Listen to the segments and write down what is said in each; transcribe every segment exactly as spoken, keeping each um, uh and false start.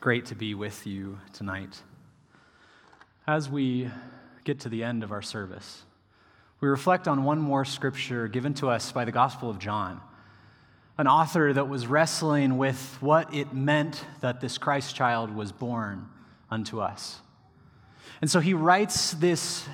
great to be with you tonight. As we get to the end of our service, we reflect on one more scripture given to us by the Gospel of John, an author that was wrestling with what it meant that this Christ child was born unto us. And so he writes this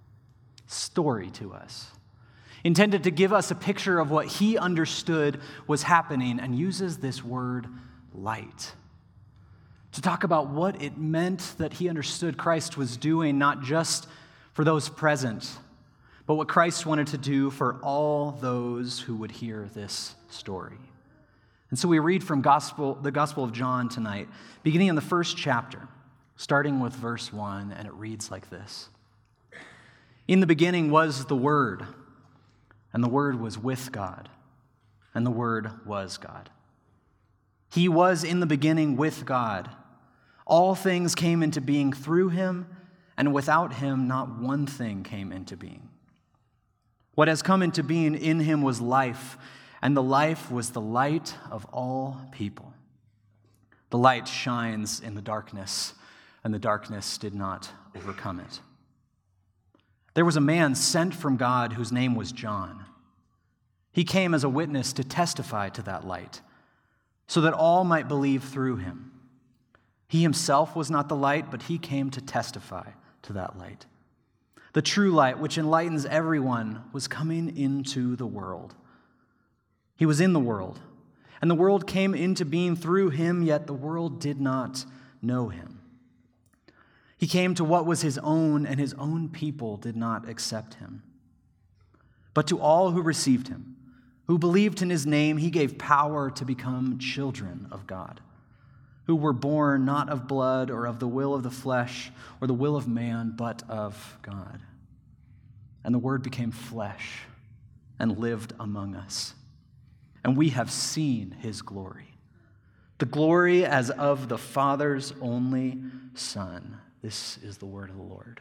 story to us, intended to give us a picture of what he understood was happening, and uses this word light to talk about what it meant that he understood Christ was doing, not just for those present, but what Christ wanted to do for all those who would hear this story. And so we read from gospel, the Gospel of John tonight, beginning in the first chapter, starting with verse one, and it reads like this. In the beginning was the Word, and the Word was with God, and the Word was God. He was in the beginning with God. All things came into being through him, and without him not one thing came into being. What has come into being in him was life, and the life was the light of all people. The light shines in the darkness, and the darkness did not overcome it. There was a man sent from God whose name was John. He came as a witness to testify to that light, so that all might believe through him. He himself was not the light, but he came to testify to that light. The true light, which enlightens everyone, was coming into the world. He was in the world, and the world came into being through him, yet the world did not know him. He came to what was his own, and his own people did not accept him. But to all who received him, who believed in his name, he gave power to become children of God, who were born not of blood or of the will of the flesh or the will of man, but of God. And the Word became flesh and lived among us. And we have seen his glory, the glory as of the Father's only Son. This is the word of the Lord.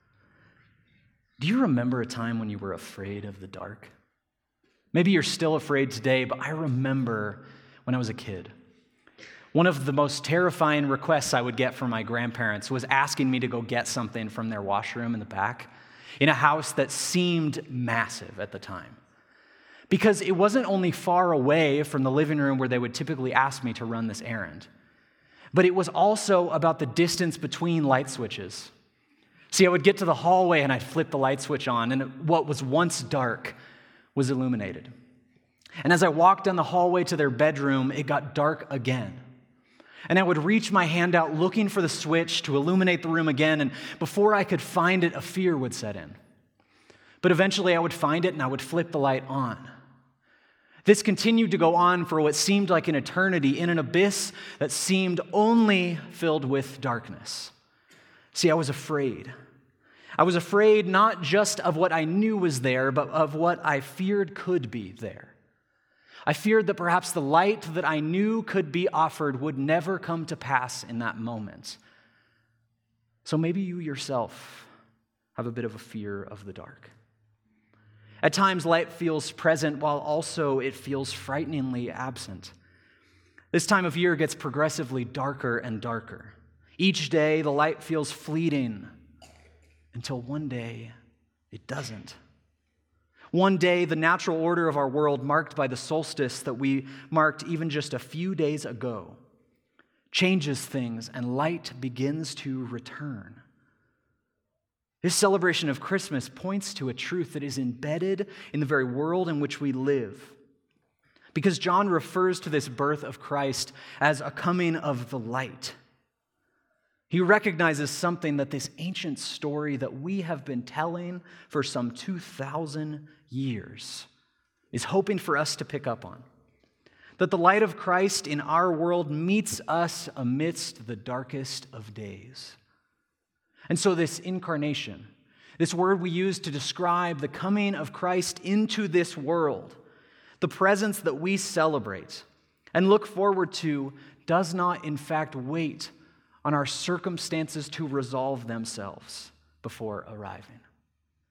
Do you remember a time when you were afraid of the dark? Maybe you're still afraid today, but I remember when I was a kid, one of the most terrifying requests I would get from my grandparents was asking me to go get something from their washroom in the back in a house that seemed massive at the time. Because it wasn't only far away from the living room where they would typically ask me to run this errand, but it was also about the distance between light switches. See, I would get to the hallway and I'd flip the light switch on, and what was once dark was illuminated. And as I walked down the hallway to their bedroom, it got dark again. And I would reach my hand out looking for the switch to illuminate the room again, and before I could find it, a fear would set in. But eventually I would find it and I would flip the light on. This continued to go on for what seemed like an eternity in an abyss that seemed only filled with darkness. See, I was afraid. I was afraid not just of what I knew was there, but of what I feared could be there. I feared that perhaps the light that I knew could be offered would never come to pass in that moment. So maybe you yourself have a bit of a fear of the dark. At times, light feels present while also it feels frighteningly absent. This time of year gets progressively darker and darker. Each day, the light feels fleeting until one day it doesn't. One day, the natural order of our world, marked by the solstice that we marked even just a few days ago, changes things and light begins to return. This celebration of Christmas points to a truth that is embedded in the very world in which we live. Because John refers to this birth of Christ as a coming of the light. He recognizes something that this ancient story that we have been telling for some two thousand years is hoping for us to pick up on. That the light of Christ in our world meets us amidst the darkest of days. And so this incarnation, this word we use to describe the coming of Christ into this world, the presence that we celebrate and look forward to, does not in fact wait on our circumstances to resolve themselves before arriving.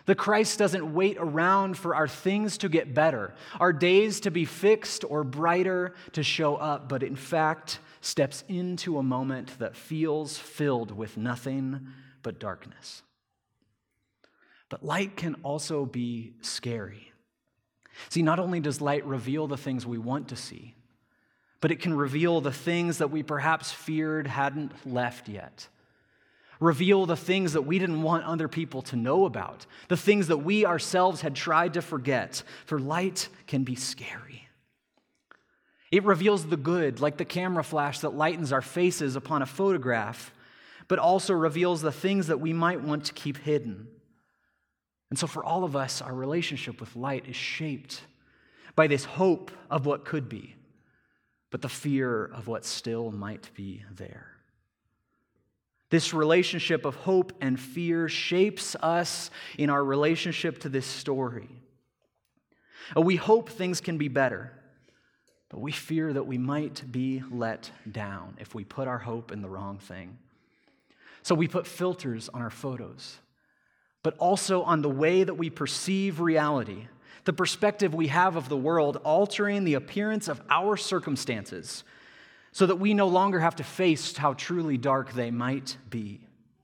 The Christ doesn't wait around for our things to get better, our days to be fixed or brighter to show up, but in fact steps into a moment that feels filled with nothing but darkness. But light can also be scary. See, not only does light reveal the things we want to see, but it can reveal the things that we perhaps feared hadn't left yet. Reveal the things that we didn't want other people to know about, the things that we ourselves had tried to forget, for light can be scary. It reveals the good, like the camera flash that lightens our faces upon a photograph, but also reveals the things that we might want to keep hidden. And so for all of us, our relationship with light is shaped by this hope of what could be, but the fear of what still might be there. This relationship of hope and fear shapes us in our relationship to this story. We hope things can be better, but we fear that we might be let down if we put our hope in the wrong thing. So we put filters on our photos, but also on the way that we perceive reality, the perspective we have of the world, altering the appearance of our circumstances, so that we no longer have to face how truly dark they might be.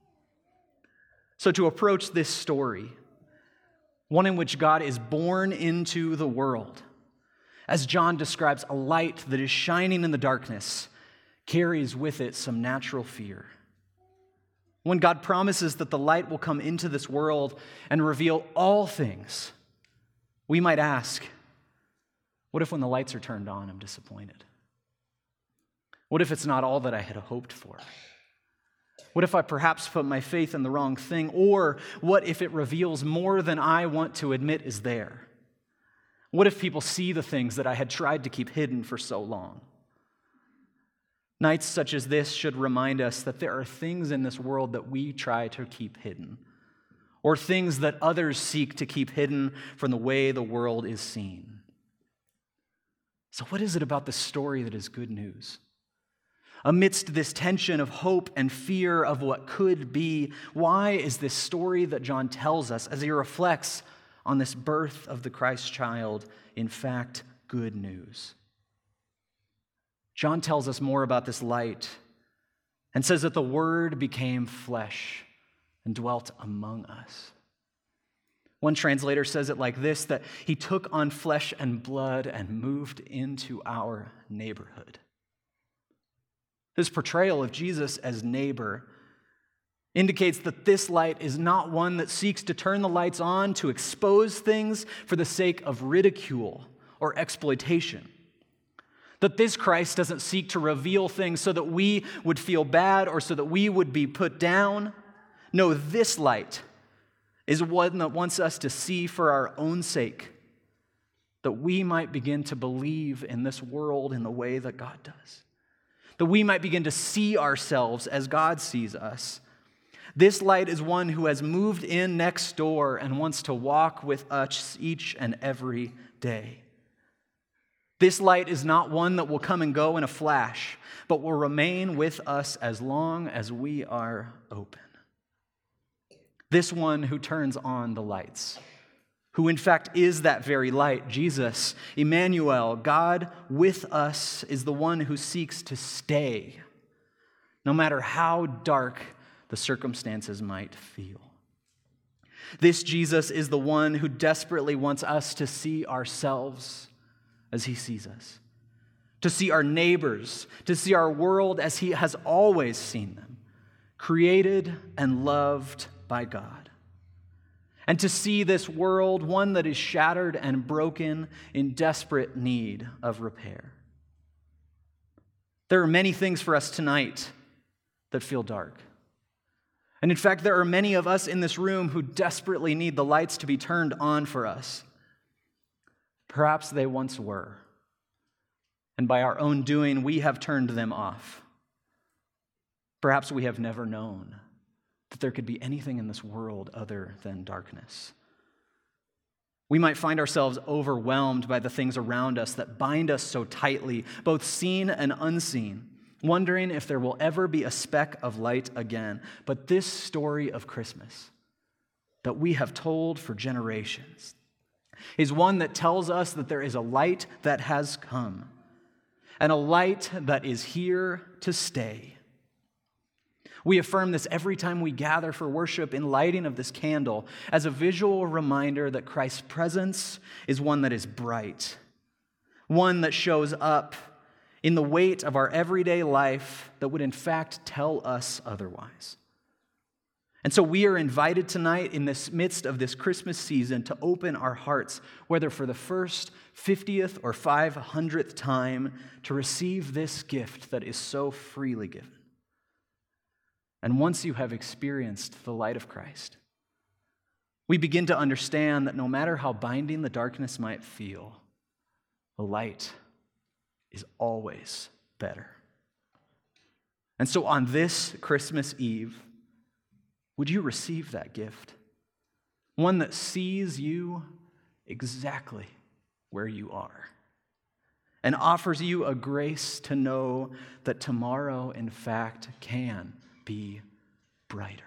So to approach this story, one in which God is born into the world, as John describes a light that is shining in the darkness, carries with it some natural fear. When God promises that the light will come into this world and reveal all things, we might ask, what if when the lights are turned on, I'm disappointed? What if it's not all that I had hoped for? What if I perhaps put my faith in the wrong thing? Or what if it reveals more than I want to admit is there? What if people see the things that I had tried to keep hidden for so long? Nights such as this should remind us that there are things in this world that we try to keep hidden, or things that others seek to keep hidden from the way the world is seen. So what is it about this story that is good news? Amidst this tension of hope and fear of what could be, why is this story that John tells us as he reflects on this birth of the Christ child, in fact, good news? John tells us more about this light and says that the Word became flesh and dwelt among us. One translator says it like this, that he took on flesh and blood and moved into our neighborhood. This portrayal of Jesus as neighbor indicates that this light is not one that seeks to turn the lights on to expose things for the sake of ridicule or exploitation. That this Christ doesn't seek to reveal things so that we would feel bad or so that we would be put down. No, this light is one that wants us to see for our own sake, that we might begin to believe in this world in the way that God does. That we might begin to see ourselves as God sees us. This light is one who has moved in next door and wants to walk with us each and every day. This light is not one that will come and go in a flash, but will remain with us as long as we are open. This one who turns on the lights, who in fact is that very light, Jesus, Emmanuel, God with us, is the one who seeks to stay, no matter how dark the circumstances might feel. This Jesus is the one who desperately wants us to see ourselves as he sees us, to see our neighbors, to see our world as he has always seen them, created and loved by God. And to see this world, one that is shattered and broken, in desperate need of repair. There are many things for us tonight that feel dark. And in fact, there are many of us in this room who desperately need the lights to be turned on for us. Perhaps they once were, and by our own doing, we have turned them off. Perhaps we have never known that there could be anything in this world other than darkness. We might find ourselves overwhelmed by the things around us that bind us so tightly, both seen and unseen, wondering if there will ever be a speck of light again. But this story of Christmas that we have told for generations, is one that tells us that there is a light that has come, and a light that is here to stay. We affirm this every time we gather for worship in lighting of this candle as a visual reminder that Christ's presence is one that is bright, one that shows up in the weight of our everyday life that would in fact tell us otherwise. And so we are invited tonight in this midst of this Christmas season to open our hearts, whether for the first fiftieth or five hundredth time, to receive this gift that is so freely given. And once you have experienced the light of Christ, we begin to understand that no matter how binding the darkness might feel, the light is always better. And so on this Christmas Eve, would you receive that gift? One that sees you exactly where you are and offers you a grace to know that tomorrow, in fact, can be brighter.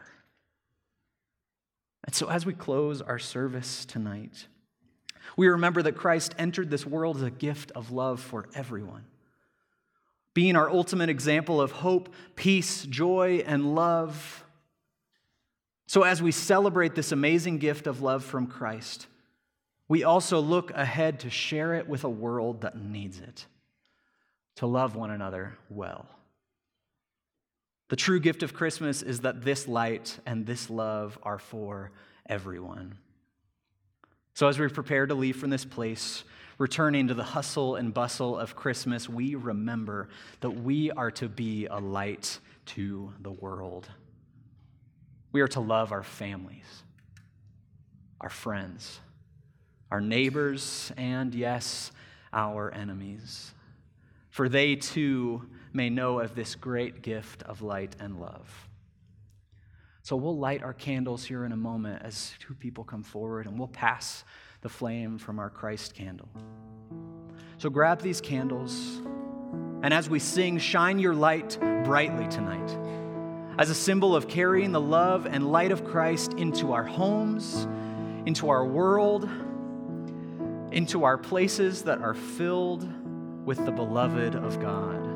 And so as we close our service tonight, we remember that Christ entered this world as a gift of love for everyone, being our ultimate example of hope, peace, joy, and love. So as we celebrate this amazing gift of love from Christ, we also look ahead to share it with a world that needs it, to love one another well. The true gift of Christmas is that this light and this love are for everyone. So as we prepare to leave from this place, returning to the hustle and bustle of Christmas, we remember that we are to be a light to the world. We are to love our families, our friends, our neighbors, and yes, our enemies. For they too may know of this great gift of light and love. So we'll light our candles here in a moment as two people come forward, and we'll pass the flame from our Christ candle. So grab these candles, and as we sing, shine your light brightly tonight, as a symbol of carrying the love and light of Christ into our homes, into our world, into our places that are filled with the beloved of God.